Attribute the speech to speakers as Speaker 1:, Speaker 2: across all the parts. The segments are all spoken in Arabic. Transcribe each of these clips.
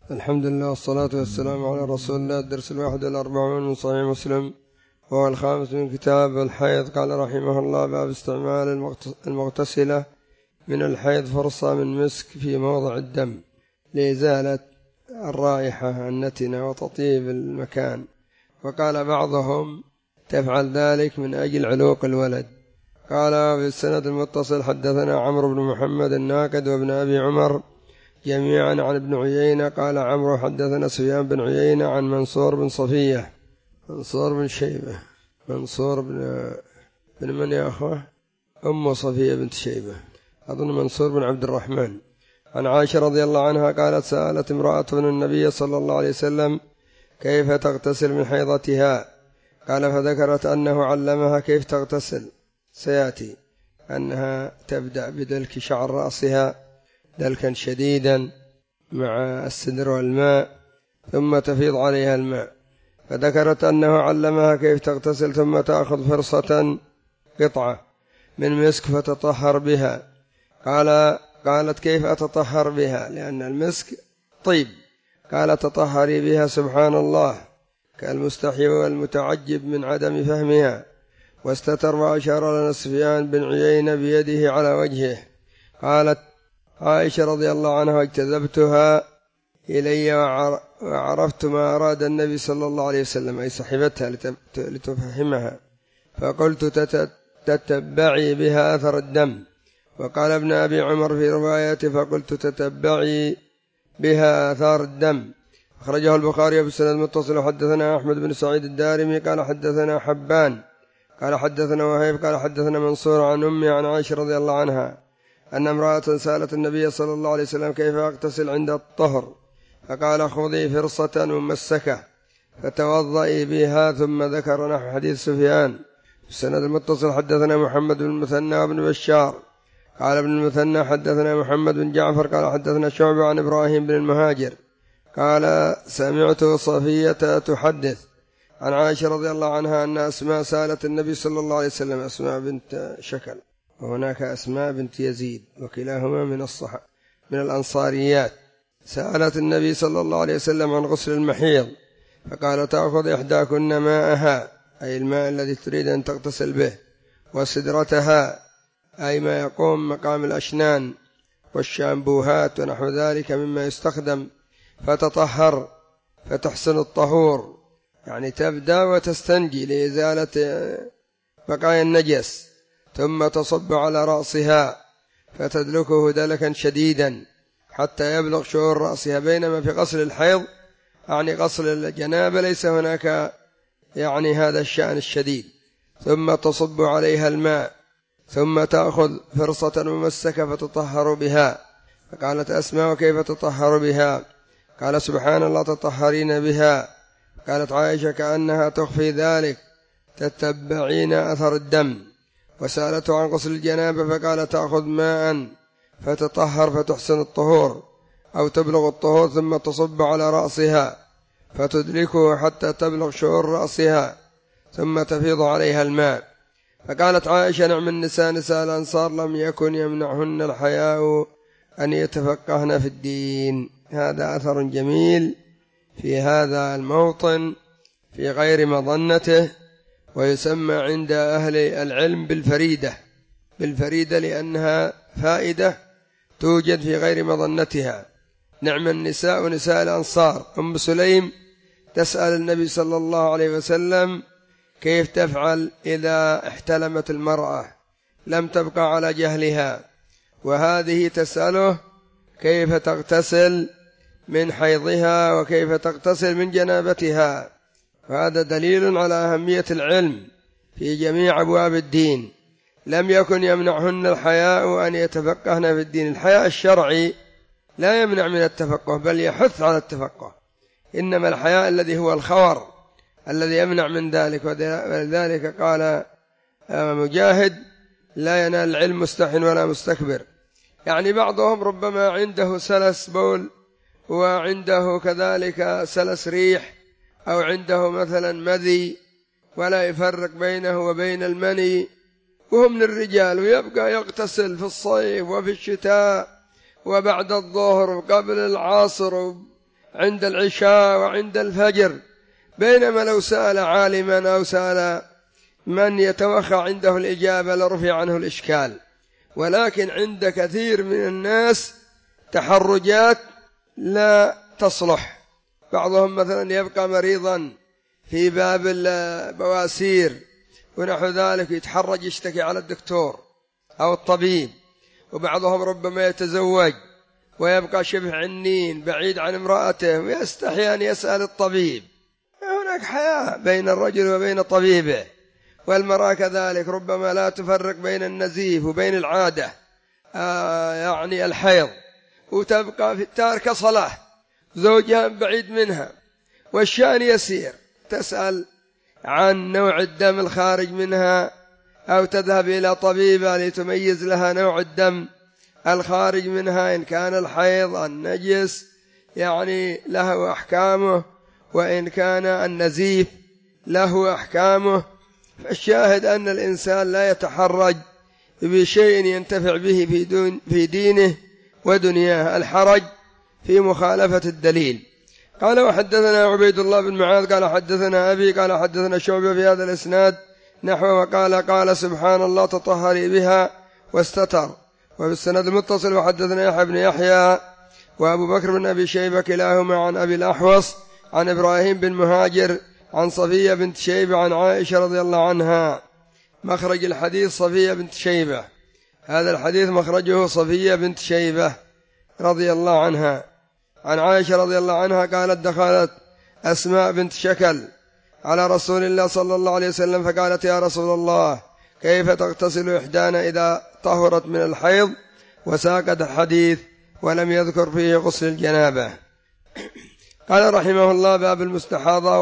Speaker 1: الحمد لله والصلاة والسلام على رسول الله. الدرس 41 من صحيح مسلم وهو الخامس من كتاب الحيض. قال رحمه الله: باب استعمال المغتسلة من الحيض فرصة من مسك في موضع الدم لإزالة الرائحة النتنة وتطيب المكان. وقال بعضهم تفعل ذلك من أجل علوق الولد. قال في السند المتصل: حدثنا عمرو بن محمد الناقد وابن أبي عمر جميعا عن ابن عيينة. قال عمرو: حدثنا سفيان بن عيينة عن منصور بن صفية، منصور بن شيبة، منصور بن من يا أخوة؟ أم صفية بنت شيبة، أظن منصور بن عبد الرحمن، عن عائشة رضي الله عنها قالت: سألت امرأة من النبي صلى الله عليه وسلم كيف تغتسل من حيضتها، قال فذكرت أنه علمها كيف تغتسل. سيأتي أنها تبدأ بدلك شعر رأسها دلكا شديدا مع السدر والماء ثم تفيض عليها الماء، فذكرت أنه علمها كيف تغتسل ثم تأخذ فرصة قطعة من مسك فتطهر بها. قالت: كيف أتطهر بها؟ لأن المسك طيب. قال: تطهري بها سبحان الله، كالمستحي والمتعجب من عدم فهمها. واستتر وأشار لنا سفيان بن عيينة بيده على وجهه. قالت عائشة رضي الله عنها: اجتذبتها إلي وعرفت ما أراد النبي صلى الله عليه وسلم، أي صحبتها لتفهمها، فقلت: تتبعي بها أثر الدم. وقال ابن أبي عمر في روايته: فقلت: تتبعي بها آثار الدم. أخرجه البخاري بالسند المتصل. حدثنا أحمد بن سعيد الدارمي قال حدثنا حبان قال حدثنا وهيب قال حدثنا منصور عن أمي عن عائشة رضي الله عنها أن امرأة سألت النبي صلى الله عليه وسلم كيف أغتسل عند الطهر، فقال: خذي فرصة ممسكة فتوضئي بها، ثم ذكر نحو حديث سفيان. في السند المتصل حدثنا محمد بن المثنى وابن بشار قال ابن المثنى حدثنا محمد بن جعفر قال حدثنا شعبة عن إبراهيم بن المهاجر قال: سمعت صفية تحدث عن عائشة رضي الله عنها أن أسماء سألت النبي صلى الله عليه وسلم، أسماء بنت شكل، وهناك أسماء بنت يزيد، وكلاهما من الأنصاريات، سألت النبي صلى الله عليه وسلم عن غسل المحيض، فقال: تأخذ إحداكن ماءها، أي الماء الذي تريد أن تغتسل به، وسدرتها، أي ما يقوم مقام الأشنان والشامبوهات ونحو ذلك مما يستخدم، فتطهر فتحسن الطهور، يعني تبدأ وتستنجي لإزالة بقايا النجس، ثم تصب على رأسها فتدلكه دلكا شديدا حتى يبلغ شعور رأسها. بينما في غسل الحيض يعني غسل الجنابة ليس هناك يعني هذا الشأن الشديد. ثم تصب عليها الماء ثم تأخذ فرصة ممسكة فتطهر بها. فقالت أسماء: وكيف تطهر بها؟ قال: سبحان الله تطهرين بها. قالت عائشة: كأنها تخفي ذلك، تتبعين أثر الدم. وسألته عن غسل الجنابة فقال: تأخذ ماء فتطهر فتحسن الطهور، أو تبلغ الطهور ثم تصب على رأسها فتدركه حتى تبلغ شعور رأسها ثم تفيض عليها الماء. فقالت عائشة: نعم النساء نساء الأنصار لم يكن يمنعهن الحياء أن يتفقهن في الدين. هذا أثر جميل في هذا الموطن في غير مظنته، ويسمى عند أهل العلم بالفريدة لأنها فائدة توجد في غير مظنتها. نعم النساء نساء الأنصار. أم سليم تسأل النبي صلى الله عليه وسلم كيف تفعل إذا احتلمت المرأة لم تبقى على جهلها، وهذه تسأله كيف تغتسل من حيضها وكيف تغتسل من جنابتها. وهذا دليل على أهمية العلم في جميع أبواب الدين. لم يكن يمنعهن الحياء أن يتفقهن في الدين. الحياء الشرعي لا يمنع من التفقه بل يحث على التفقه، إنما الحياء الذي هو الخور الذي يمنع من ذلك. ولذلك قال مجاهد: لا ينال العلم مستح ولا مستكبر. يعني بعضهم ربما عنده سلس بول وعنده كذلك سلس ريح، أو عنده مثلا مذي ولا يفرق بينه وبين المني، وهو من الرجال، ويبقى يغتسل في الصيف وفي الشتاء وبعد الظهر وقبل العصر عند العشاء وعند الفجر، بينما لو سأل عالما أو سأل من يتوخى عنده الإجابة لرفع عنه الإشكال. ولكن عند كثير من الناس تحرجات لا تصلح. بعضهم مثلا يبقى مريضا في باب البواسير ونحو ذلك، يتحرج يشتكي على الدكتور أو الطبيب. وبعضهم ربما يتزوج ويبقى شبه عنين بعيد عن امرأته ويستحي أن يسأل الطبيب. هناك حياة بين الرجل وبين طبيبه. والمرأة كذلك ربما لا تفرق بين النزيف وبين العادة، يعني الحيض، وتبقى في تارك صلاة، زوجها بعيد منها والشأن يسير، تسأل عن نوع الدم الخارج منها أو تذهب إلى طبيبة لتميز لها نوع الدم الخارج منها، إن كان الحيض النجس يعني له أحكامه، وإن كان النزيف له أحكامه. فالشاهد أن الإنسان لا يتحرج بشيء ينتفع به في دينه ودنياه، الحرج في مخالفة الدليل. قال وحدثنا عبيد الله بن معاذ قال حدثنا أبي قال حدثنا شعبة في هذا الإسناد نحوه، قال سبحان الله تطهري بها واستتر. وفي السند المتصل وحدثنا يحيى بن يحيى وأبو بكر بن أبي شيبة كلاهما عن أبي الأحوص عن إبراهيم بن مهاجر عن صفية بنت شيبة عن عائشة رضي الله عنها. مخرج الحديث صفية بنت شيبة، هذا الحديث مخرجه صفية بنت شيبة رضي الله عنها. عن عائشة رضي الله عنها قالت دخلت أسماء بنت شكل على رسول الله صلى الله عليه وسلم فقالت يا رسول الله كيف تغتسل إحدانا إذا طهرت من الحيض، وساقت الحديث ولم يذكر فيه غسل الجنابة. قال رحمه الله باب المستحاضة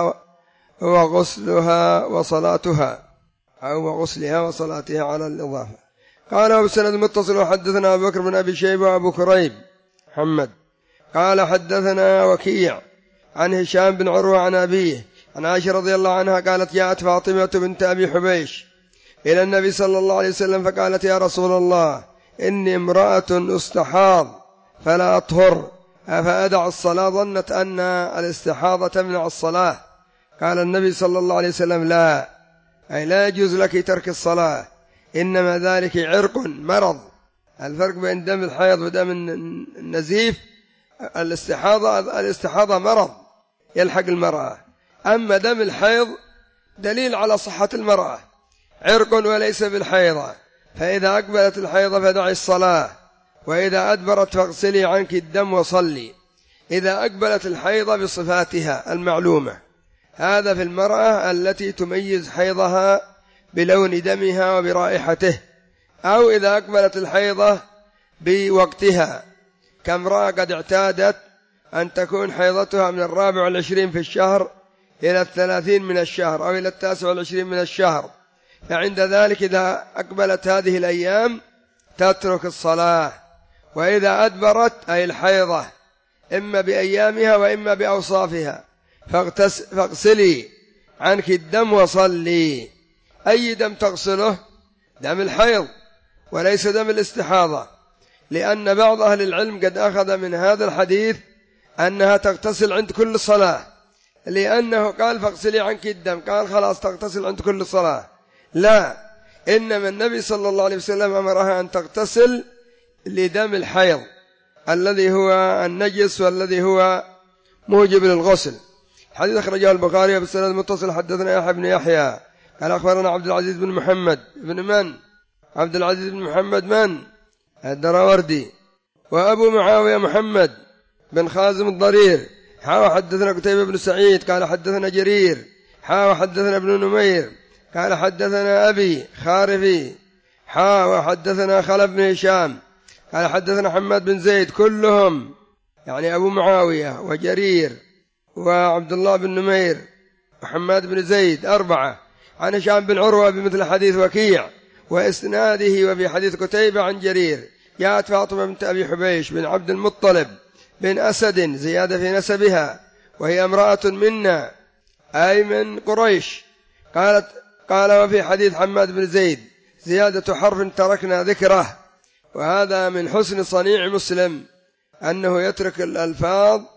Speaker 1: وغسلها وصلاتها، أو غسلها وصلاتها على الإضافة. قال وبسند متصل وحدثنا أبو بكر بن أبي شيبة وأبو كريب محمد قال حدثنا وكيع عن هشام بن عروة عن أبيه عن عائشة رضي الله عنها قالت جاءت فاطمة بنت أبي حبيش إلى النبي صلى الله عليه وسلم فقالت يا رسول الله إني امرأة استحاض فلا أطهر أفأدع الصلاة، ظنت أن الاستحاضة تمنع الصلاة. قال النبي صلى الله عليه وسلم لا، أي لا يجوز لك ترك الصلاة، إنما ذلك عرق مرض. الفرق بين دم الحيض ودم النزيف، الاستحاضة مرض يلحق المرأة، أما دم الحيض دليل على صحة المرأة، عرق وليس بالحيضة. فإذا أقبلت الحيضة فدعي الصلاة، وإذا أدبرت فاغسلي عنك الدم وصلي. إذا أقبلت الحيضة بصفاتها المعلومة، هذا في المرأة التي تميز حيضها بلون دمها وبرائحته، أو إذا أقبلت الحيضة بوقتها كامرأة قد اعتادت أن تكون حيضتها من 24 في الشهر إلى 30 من الشهر أو إلى 29 من الشهر، فعند ذلك إذا أقبلت هذه الأيام تترك الصلاة. وإذا أدبرت أي الحيضة إما بأيامها وإما بأوصافها فاغسلي عنك الدم وصلي. أي دم تغسله؟ دم الحيض وليس دم الاستحاضة، لأن بعض أهل العلم قد أخذ من هذا الحديث أنها تغتسل عند كل صلاة، لأنه قال فاغسلي عنك الدم، قال خلاص تغتسل عند كل صلاة. لا، إنما النبي صلى الله عليه وسلم أمرها أن تغتسل لدم الحيض الذي هو النجس والذي هو موجب للغسل. حديث أخرجه البخاري بالسند المتصل حدثنا يحيى بن يحيى قال أخبرنا عبد العزيز بن محمد بن من؟ عبد العزيز بن محمد من؟ الدراوردي. وأبو معاوية محمد بن خازم الضرير حدثنا قتيبة بن سعيد قال حدثنا جرير حدثنا ابن نمير قال حدثنا أبي خارفي وحدثنا خلف بن هشام قال حدثنا حماد بن زيد، كلهم يعني أبو معاوية وجرير وعبد الله بن نمير وحماد بن زيد 4 عن هشام بن عروة بمثل حديث وكيع وإسناده. وفي حديث قتيبة عن جرير جاءت فاطمة بنت أبي حبيش بن عبد المطلب بن أسد زيادة في نسبها، وهي امرأة منا أي من قريش. قال وفي حديث حماد بن زيد زيادة حرف تركنا ذكره. وهذا من حسن صنيع مسلم أنه يترك الألفاظ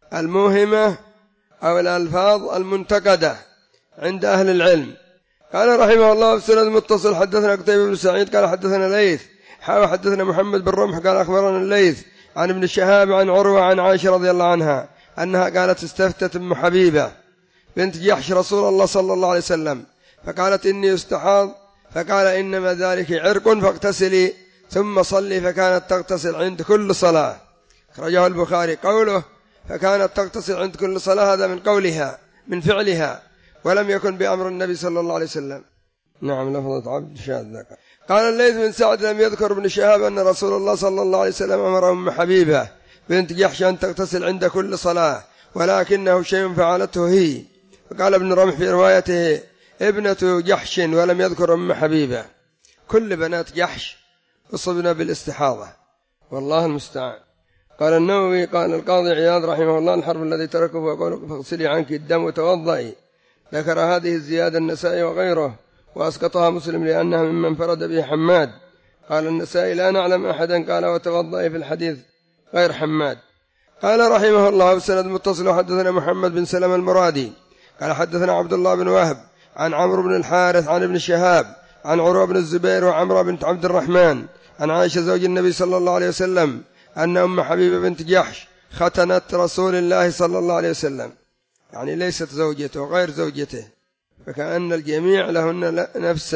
Speaker 1: الموهمة أو الألفاظ المنتقدة عند أهل العلم. قال رحمه الله في سند متصل حدثنا قتيبة بن سعيد قال حدثنا ليث حدثنا محمد بن رمح قال أخبرنا الليث عن ابن شهاب عن عروة عن عائشة رضي الله عنها أنها قالت استفتت أم حبيبة بنت جحش رسول الله صلى الله عليه وسلم فقالت إني استحاض فقال إنما ذلك عرق فاغتسلي ثم صلي فكانت تغتسل عند كل صلاة. أخرجه البخاري. قوله فكانت تغتسل عند كل صلاة هذا من قولها من فعلها ولم يكن بأمر النبي صلى الله عليه وسلم. نعم لفظة عبد شاذ. قال الليث بن سعد لم يذكر ابن شهاب أن رسول الله صلى الله عليه وسلم أمر أم حبيبة بنت جحش أن تغتسل عند كل صلاة ولكنه شيء فعلته هي. فقال ابن رمح في روايته ابنة جحش ولم يذكر أم حبيبة. كل بنات جحش أصبنا بالاستحاضة والله المستعان. قال النووي قال القاضي عياض رحمه الله الحرف الذي تركه وقال فاغسلي عنك الدم وتوضئي ذكر هذه الزيادة النسائي وغيره وأسقطها مسلم لأنها ممن فرد به حماد. قال النسائي لا نعلم أحدا قال وتوضئي في الحديث غير حماد. قال رحمه الله بسند متصل حدثنا محمد بن سلمة المرادي قال حدثنا عبد الله بن وهب عن عمرو بن الحارث عن ابن شهاب عن عروة بن الزبير وعمرة بنت عبد الرحمن عن عائشة زوج النبي صلى الله عليه وسلم أن أم حبيبة بنت جحش ختنت رسول الله صلى الله عليه وسلم يعني ليست زوجته وغير زوجته فكأن الجميع لهن نفس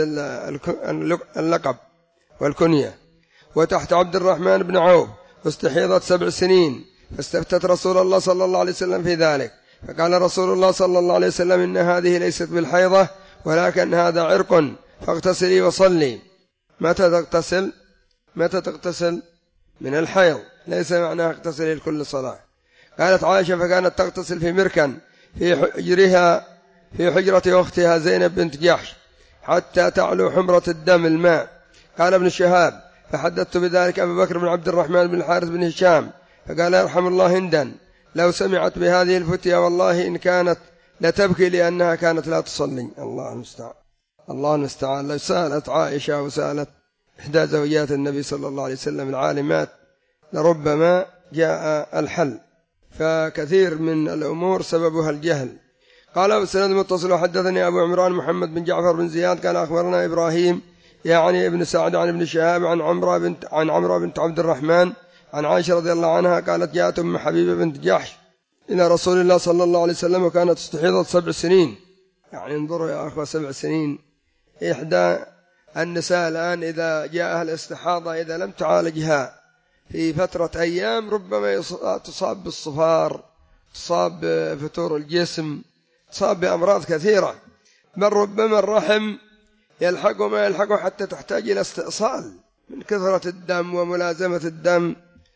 Speaker 1: اللقب والكنية. وتحت عبد الرحمن بن عوف واستحيضت 7 سنين فاستفتت رسول الله صلى الله عليه وسلم في ذلك فقال رسول الله صلى الله عليه وسلم إن هذه ليست بالحيضة ولكن هذا عرق فاغتسلي وصلي. متى تغتسل من الحيض ليس معناها اغتسلي لكل صلاة. قالت عائشة فكانت تغتسل في مركن في حجرة أختها زينب بنت جحش حتى تعلو حمرة الدم الماء. قال ابن شهاب فحدثت بذلك أبو بكر بن عبد الرحمن بن الحارث بن هشام فقال يرحم الله هندا لو سمعت بهذه الفتية والله إن كانت لتبكي لأنها كانت لا تصلي. الله المستعان. لو سألت عائشة وسألت إحدى زوجات النبي صلى الله عليه وسلم العالمات لربما جاء الحل فكثير من الأمور سببها الجهل. قال بسند متصل حدثني أبو عمران محمد بن جعفر بن زياد قال أخبرنا إبراهيم يعني ابن سعد عن ابن شهاب عن عمرة بنت عبد الرحمن عن عائشة رضي الله عنها قالت جاءت أم حبيبة بنت جحش إلى رسول الله صلى الله عليه وسلم وكانت استحيضت 7 سنين. يعني انظروا يا أخوة 7 سنين. إحدى النساء الآن إذا جاءها الاستحاضة إذا لم تعالجها في فترة أيام ربما تصاب بالصفار تصاب بفتور الجسم تصاب بأمراض كثيرة بل ربما الرحم يلحقه ما يلحقه حتى تحتاج إلى استئصال من كثرة الدم وملازمة الدم.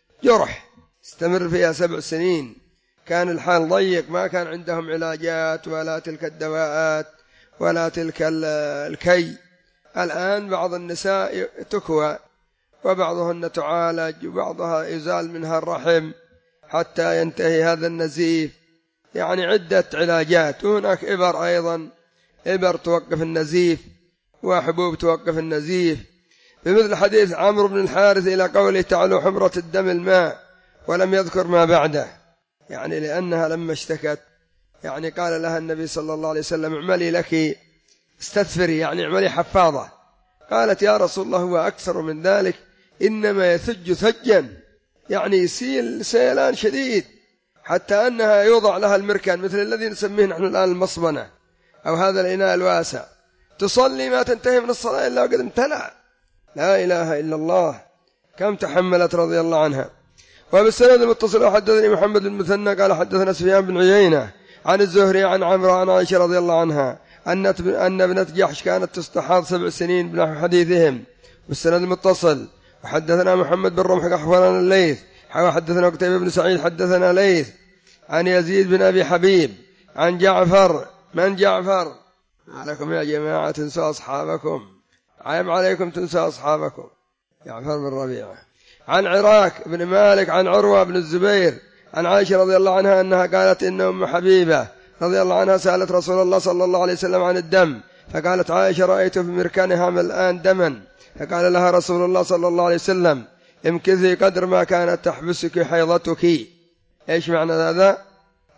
Speaker 1: جرح استمر فيها 7 سنين. كان الحال ضيق ما كان عندهم علاجات ولا تلك الدواءات ولا تلك الكي. الآن بعض النساء تكوى وبعضهن تعالج وبعضها يزال منها الرحم حتى ينتهي هذا النزيف. يعني عدة علاجات. وهناك إبر أيضا إبر توقف النزيف وحبوب توقف النزيف. بمثل حديث عمرو بن الحارث إلى قوله تعالوا حمرة الدم الماء ولم يذكر ما بعده يعني لأنها لما اشتكت يعني قال لها النبي صلى الله عليه وسلم اعملي لك استثفري يعني اعملي حفاظة. قالت يا رسول الله هو أكثر من ذلك إنما يثج ثجا يعني يسيل سيلان شديد حتى أنها يوضع لها المركان مثل الذي نسميه نحن الآن المصبنة أو هذا الإناء الواسع تصلي ما تنتهي من الصلاة إلا وقد امتلأ. لا إله إلا الله كم تحملت رضي الله عنها. وبالسند المتصل حدثني محمد بن المثنى قال حدثنا سفيان بن عيينة عن الزهري عن عمرو عن عائشة رضي الله عنها أن ابنة جحش كانت تستحاض 7 سنين بنحو حديثهم. بالسند المتصل وحدثنا محمد بن رمح أخبرنا الليث حدثنا قتيبة بن سعيد حدثنا ليث عن يزيد بن أبي حبيب عن جعفر. من جعفر؟ عليكم يا جماعة تنسوا أصحابكم عيب عليكم تنسوا أصحابكم. جعفر بن ربيعة عن عراك بن مالك عن عروة بن الزبير عن عائشة رضي الله عنها أنها قالت إن أم حبيبة رضي الله عنها سألت رسول الله صلى الله عليه وسلم عن الدم فقالت عائشة رأيت في مركانها الآن دما فقال لها رسول الله صلى الله عليه وسلم امكثي قدر ما كانت تحبسك حيضتك. إيش معنى هذا؟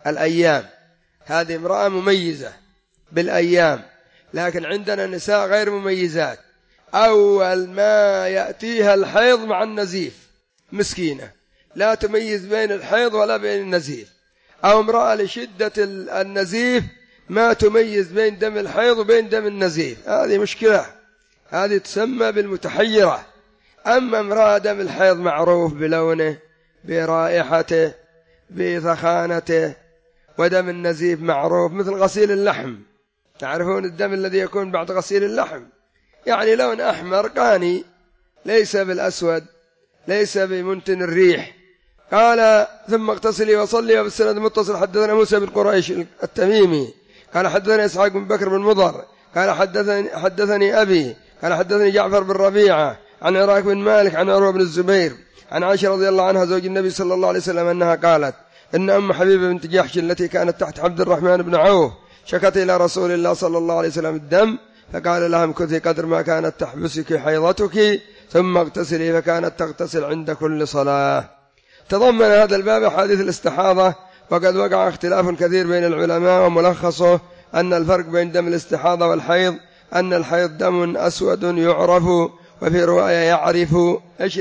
Speaker 1: الأيام، هذه امرأة مميزة بالأيام، لكن عندنا نساء غير مميزات، أول ما يأتيها الحيض مع النزيف، مسكينة لا تميز بين الحيض ولا بين النزيف، أو امرأة لشدة النزيف ما تميز بين دم الحيض وبين دم النزيف، هذه مشكلة، هذه تسمى بالمتحيرة. أما امرأة دم الحيض معروف بلونه برائحته بثخانته، ودم النزيف معروف مثل غسيل اللحم، تعرفون الدم الذي يكون بعد غسيل اللحم، يعني لون أحمر قاني ليس بالأسود ليس بمنتن الريح. قال ثم اغتسلي وصلي. وبالسند المتصل حدثنا موسى بن قريش التميمي قال حدثنا إسحاق بن بكر بن مضر قال حدثني أبي قال حدثني جعفر بن ربيعة عن عراك بن مالك عن عروة بن الزبير عن عائشة رضي الله عنها زوج النبي صلى الله عليه وسلم أنها قالت إن أم حبيبة بنت جحش التي كانت تحت عبد الرحمن بن عوف شكت إلى رسول الله صلى الله عليه وسلم الدم، فقال لها امكثي قدر ما كانت تحبسك حيضتك ثم اغتسلي، فكانت تغتسل عند كل صلاة. تضمن هذا الباب أحاديث الاستحاضة، وقد وقع اختلاف كثير بين العلماء، وملخصه أن الفرق بين دم الاستحاضة والحيض أن الحيض دم أسود يعرف، وفي رواية يعرف. إيش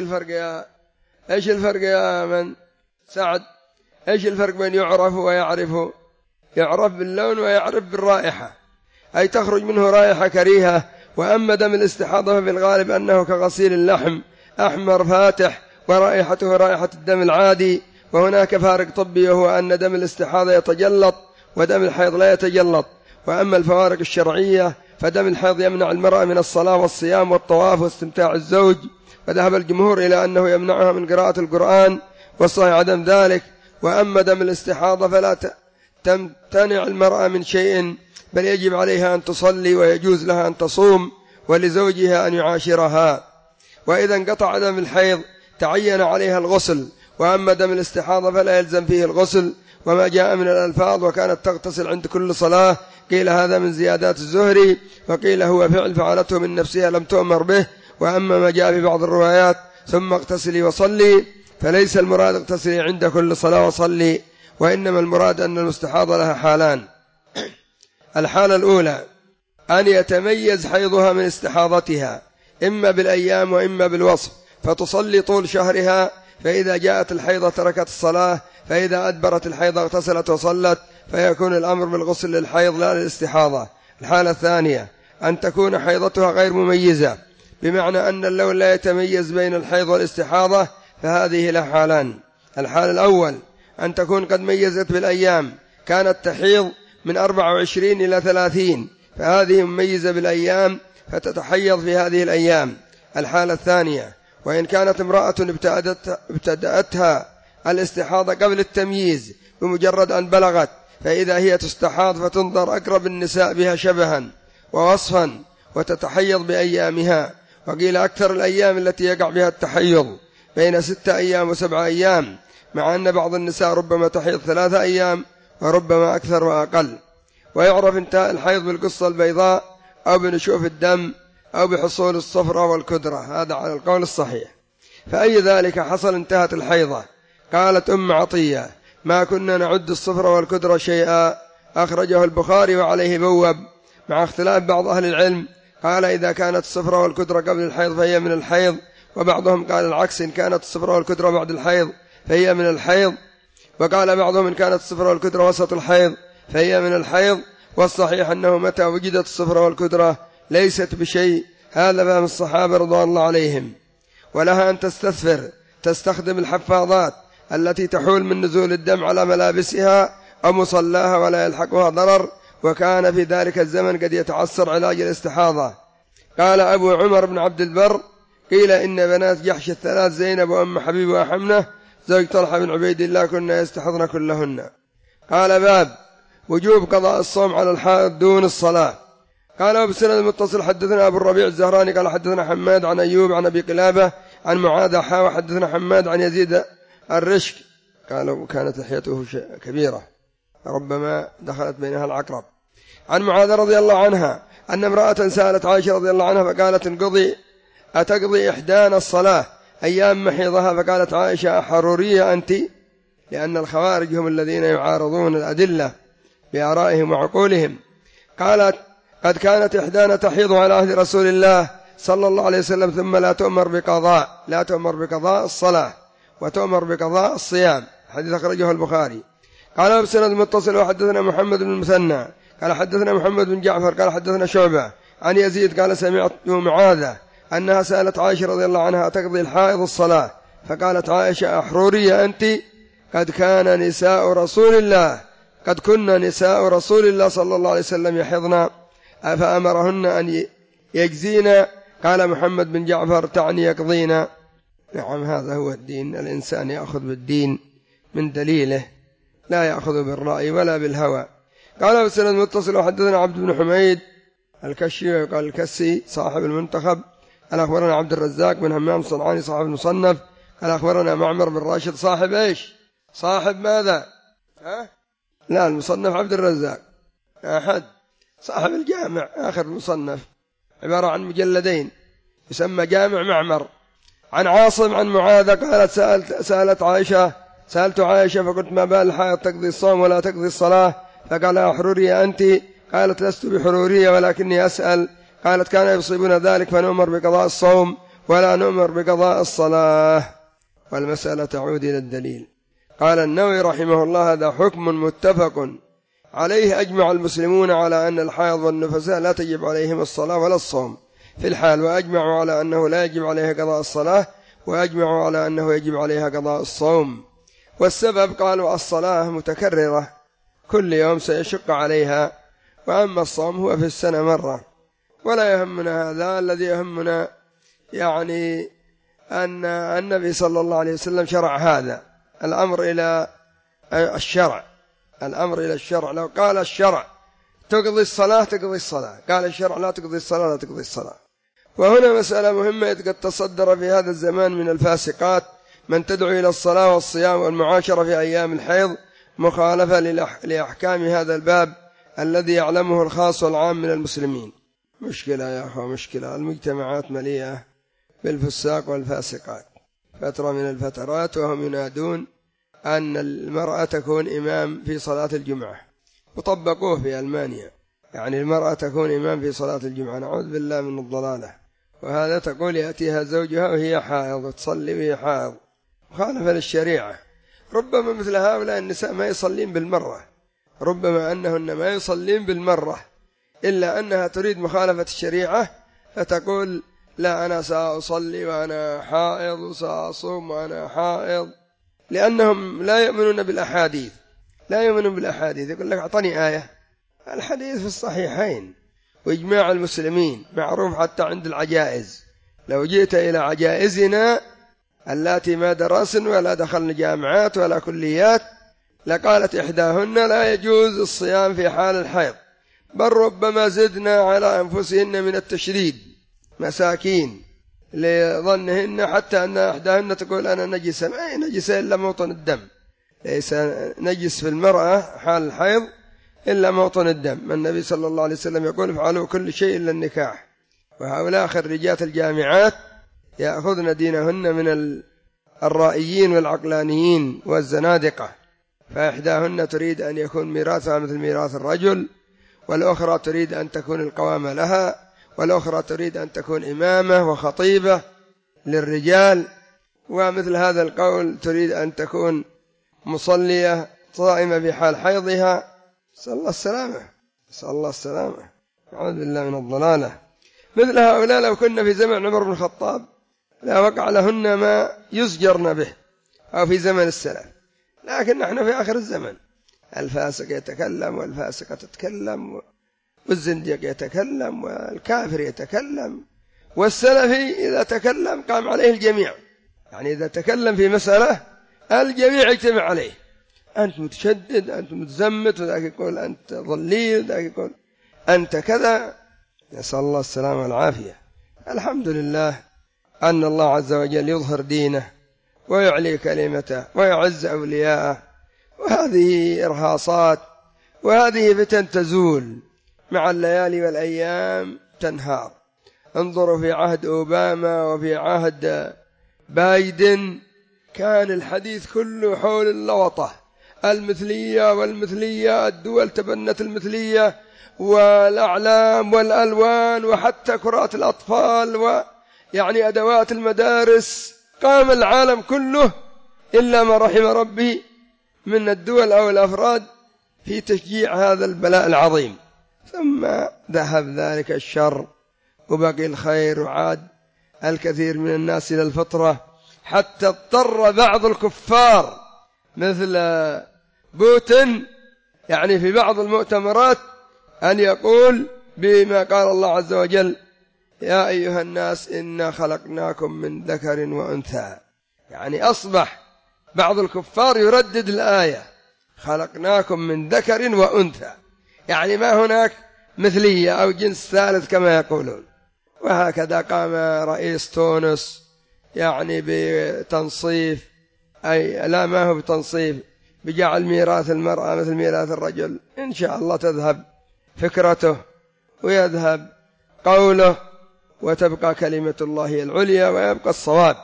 Speaker 1: الفرق يا من سعد؟ إيش الفرق بين يعرف ويعرف؟ يعرف باللون ويعرف بالرائحة، أي تخرج منه رائحة كريهة. وأما دم الاستحاضة ففي الغالب أنه كغسيل اللحم أحمر فاتح ورائحته رائحة الدم العادي. وهناك فارق طبي، وهو أن دم الاستحاضة يتجلط ودم الحيض لا يتجلط. وأما الفوارق الشرعية فدم الحيض يمنع المرأة من الصلاة والصيام والطواف واستمتاع الزوج، وذهب الجمهور إلى أنه يمنعها من قراءة القرآن، والصحيح عدم ذلك. وأما دم الاستحاضة فلا تمتنع المرأة من شيء، بل يجب عليها أن تصلي ويجوز لها أن تصوم ولزوجها أن يعاشرها. وإذا انقطع دم الحيض تعين عليها الغسل، وأما دم الاستحاضة فلا يلزم فيه الغسل. وما جاء من الألفاظ وكانت تغتسل عند كل صلاة، قيل هذا من زيادات الزهري، وقيل هو فعل فعلته من نفسها لم تؤمر به. وأما ما جاء في بعض الروايات ثم اغتسلي وصلي، فليس المراد اغتسلي عند كل صلاة وصلي، وإنما المراد أن المستحاضة لها حالان. الحالة الأولى أن يتميز حيضها من استحاضتها، إما بالأيام وإما بالوصف، فتصلي طول شهرها، فإذا جاءت الحيضة تركت الصلاة، فإذا أدبرت الحيضة اغتسلت وصلت، فيكون الأمر بالغسل للحيض لا للاستحاضة. الحالة الثانية أن تكون حيضتها غير مميزة، بمعنى أن اللون لا يتميز بين الحيض والاستحاضة، فهذه لها حالان. الحال الأول أن تكون قد ميزت بالأيام، كانت تحيض من 24 إلى 30، فهذه مميزة بالأيام فتتحيض في هذه الأيام. الحالة الثانية وإن كانت امرأة ابتدأتها الاستحاضة قبل التمييز بمجرد أن بلغت، فإذا هي تستحاض فتنظر أقرب النساء بها شبها ووصفا وتتحيض بأيامها. وقيل أكثر الأيام التي يقع بها التحيض بين 6 أيام و7 أيام، مع أن بعض النساء ربما تحيض 3 أيام وربما أكثر وأقل. ويعرف انتهاء الحيض بالقصة البيضاء أو بنشوف الدم أو بحصول الصفرة والكدرة، هذا على القول الصحيح. فأي ذلك حصل انتهت الحيضة. قالت أم عطية ما كنا نعد الصفرة والكدرة شيئا، أخرجه البخاري وعليه بوب، مع اختلاف بعض أهل العلم، قال إذا كانت الصفرة والكدرة قبل الحيض فهي من الحيض، وبعضهم قال العكس، إن كانت الصفرة والكدرة بعد الحيض فهي من الحيض، وقال بعضهم إن كانت الصفرة والكدرة وسط الحيض فهي من الحيض. والصحيح أنه متى وجدت الصفرة والكدرة ليست بشيء، هذا فهم الصحابة رضوان الله عليهم. ولها أن تستخدم الحفاظات التي تحول من نزول الدم على ملابسها أو مصلاها ولا يلحقها ضرر، وكان في ذلك الزمن قد يتعسر علاج الاستحاضة. قال أبو عمر بن عبد البر قيل إن بنات جحش الثلاث زينب وأم حبيب وحمنة زوج طلحة بن عبيد الله كنا يستحضن كلهن. قال باب وجوب قضاء الصوم على الحائض دون الصلاة. قال وبسند المتصل حدثنا أبو الربيع الزهراني قال حدثنا حماد عن أيوب عن أبي قلابة عن معاذ وحدثنا حماد عن يزيد الرشك قالوا كانت لحيته كبيرة ربما دخلت بينها العقرب. عن معاذ رضي الله عنها أن امرأة سألت عائشة رضي الله عنها فقالت أتقضي إحدانا الصلاة أيام محيضها؟ فقالت عائشة أحرورية أنت؟ لأن الخوارج هم الذين يعارضون الأدلة بآرائهم وعقولهم. قالت: قد كانت إحدانا تحيض على عهد رسول الله صلى الله عليه وسلم ثم لا تؤمر بقضاء الصلاة وتؤمر بقضاء الصيام. حديث أخرجه البخاري. قال: بسند متصل. وحدثنا محمد بن المثنى قال حدثنا محمد بن جعفر قال حدثنا شعبة عن يزيد قال: سمعت معاذة أنها سألت عائشة رضي الله عنها: تقضي الحائض الصلاة؟ فقالت عائشة: أحرورية أنت؟ قد كن نساء رسول الله صلى الله عليه وسلم يحضن فأمرهن أن يجزين. قال محمد بن جعفر: تعني يقضين. نعم، هذا هو الدين. الإنسان يأخذ بالدين من دليله، لا يأخذ بالرأي ولا بالهوى. قال: بسند متصل. وحدثنا عبد بن حميد الكشي وقال الكسي صاحب المنتخب قال: أخبرنا عبد الرزاق بن همام الصنعاني صاحب المصنف قال: أخبرنا معمر بن راشد صاحب إيش؟ صاحب ماذا؟ لا، المصنف عبد الرزاق أحد صاحب الجامع آخر المصنف، عبارة عن مجلدين، يسمى جامع معمر. عن عاصم عن معاذ قالت: سألت عائشة فقلت: ما بال الحائض تقضي الصوم ولا تقضي الصلاة؟ فقال: أحرورية أنت؟ قالت: لست بحرورية ولكني أسأل. قالت: كان يصيبنا ذلك فنؤمر بقضاء الصوم ولا نؤمر بقضاء الصلاة. والمسألة تعود إلى الدليل. قال النووي رحمه الله: هذا حكم متفق عليه، أجمع المسلمون على أن الحائض والنفساء لا تجب عليهم الصلاة ولا الصوم في الحال، وأجمعوا على أنه لا يجب عليها قضاء الصلاة، وأجمعوا على أنه يجب عليها قضاء الصوم. والسبب قالوا: الصلاة متكررة كل يوم سيشق عليها، وأما الصوم هو في السنة مرة. ولا يهمنا هذا، الذي يهمنا يعني أن النبي صلى الله عليه وسلم شرع هذا الأمر إلى الشرع. لو قال الشرع تقضي الصلاة تقضي الصلاة، قال الشرع لا تقضي الصلاة لا تقضي الصلاة. وهنا مسألة مهمة، إذ قد تصدر في هذا الزمان من الفاسقات من تدعو إلى الصلاة والصيام والمعاشرة في أيام الحيض مخالفة لأحكام هذا الباب الذي يعلمه الخاص والعام من المسلمين. مشكلة يا أخوة، مشكلة. المجتمعات مليئة بالفساق والفاسقات فترة من الفترات، وهم ينادون أن المرأة تكون إمام في صلاة الجمعة، وطبقوه في ألمانيا، يعني المرأة تكون إمام في صلاة الجمعة. نعوذ بالله من الضلالة. وهذا تقول يأتيها زوجها وهي حائض وتصلي وهي حائض، مخالفة للشريعة. ربما مثل هؤلاء النساء ما يصلين بالمرة، ربما أنهن ما يصلين بالمرة، إلا أنها تريد مخالفة الشريعة فتقول: لا، أنا سأصلي وأنا حائض، وسأصوم وأنا حائض، لأنهم لا يؤمنون بالأحاديث. يقول لك: أعطني آية. الحديث في الصحيحين وإجماع المسلمين معروف حتى عند العجائز. لو جئت إلى عجائزنا التي ما درسن ولا دخلن جامعات ولا كليات لقالت إحداهن: لا يجوز الصيام في حال الحيض، بل ربما زدنا على أنفسهن من التشديد، مساكين لظنهن، حتى أن إحداهن تقول: أنا نجسة. ما هي نجسة إلا موطن الدم، ليس نجس في المرأة حال الحيض إلا موطن الدم. النبي صلى الله عليه وسلم يقول: افعلوا كل شيء إلا النكاح. وهؤلاء خريجات الجامعات يأخذن دينهن من الرائيين والعقلانيين والزنادقة، فإحداهن تريد أن يكون ميراثها مثل ميراث الرجل، والأخرى تريد أن تكون القوامة لها، والأخرى تريد أن تكون إمامة وخطيبة للرجال، ومثل هذا القول تريد أن تكون مصلية صائمة في حال حيضها. نسأل الله السلامة. أعوذ بالله من الضلالة. مثل هؤلاء لو كنا في زمن عمر بن الخطاب لا وقع لهن ما يزجرن به، أو في زمن السلف، لكن نحن في آخر الزمن الفاسق يتكلم والفاسقة تتكلم، والزنديق يتكلم والكافر يتكلم، والسلفي إذا تكلم قام عليه الجميع. يعني إذا تكلم في مسألة الجميع يجتمع عليه: أنت متشدد، أنت متزمت، وذاك يقول أنت ضليل، وذاك يقول أنت كذا. نسأل الله السلامة والعافية. الحمد لله أن الله عز وجل يظهر دينه ويعلي كلمته ويعز أولياءه، وهذه إرهاصات، وهذه فتن تزول مع الليالي والأيام تنهار. انظروا في عهد أوباما وفي عهد بايدن كان الحديث كله حول اللوطة المثلية والمثلية، الدول تبنت المثلية والأعلام والألوان وحتى كرات الأطفال ويعني أدوات المدارس. قام العالم كله إلا ما رحم ربي من الدول أو الأفراد في تشجيع هذا البلاء العظيم. ثم ذهب ذلك الشر وبقي الخير، وعاد الكثير من الناس إلى الفطرة، حتى اضطر بعض الكفار مثل بوتين يعني في بعض المؤتمرات أن يقول بما قال الله عز وجل: يا أيها الناس إنا خلقناكم من ذكر وأنثى. يعني أصبح بعض الكفار يردد الآية: خلقناكم من ذكر وأنثى، يعني ما هناك مثلية أو جنس ثالث كما يقولون. وهكذا قام رئيس تونس يعني بتنصيف، أي لا ما هو بتنصيف، بجعل ميراث المرأة مثل ميراث الرجل. إن شاء الله تذهب فكرته ويذهب قوله وتبقى كلمة الله العليا ويبقى الصواب.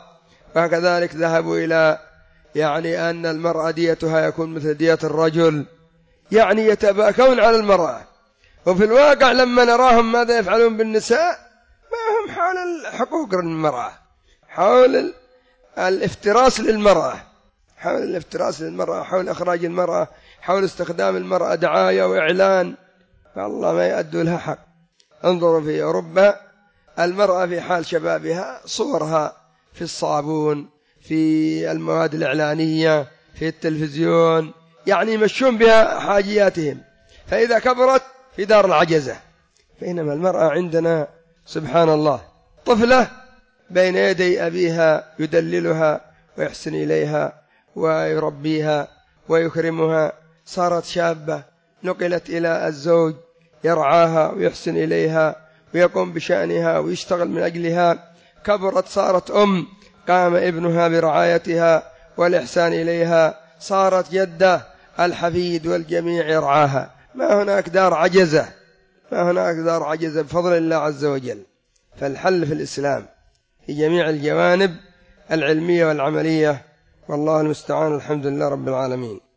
Speaker 1: وكذلك ذهبوا إلى يعني أن المرأة ديتها يكون مثل دية الرجل، يعني يتباكون على المرأة. وفي الواقع لما نراهم ماذا يفعلون بالنساء، ما هم حول حقوق المرأة، حول الافتراس للمرأة، حول الافتراس للمرأة، حول إخراج المرأة، حول استخدام المرأة دعاية وإعلان، فالله ما يؤدوا لها حق. انظروا في أوروبا المرأة في حال شبابها صورها في الصابون، في المواد الإعلانية، في التلفزيون، يعني يمشون بها حاجياتهم، فإذا كبرت في دار العجزة. بينما المرأة عندنا سبحان الله طفلة بين يدي أبيها يدللها ويحسن إليها ويربيها ويكرمها، صارت شابة نقلت إلى الزوج يرعاها ويحسن إليها ويقوم بشأنها ويشتغل من أجلها، كبرت صارت أم قام ابنها برعايتها والإحسان إليها، صارت جدة الحفيد والجميع يرعاها. ما هناك دار عجزة، ما هناك دار عجزة بفضل الله عز وجل. فالحل في الإسلام في جميع الجوانب العلمية والعملية، والله المستعان. الحمد لله رب العالمين.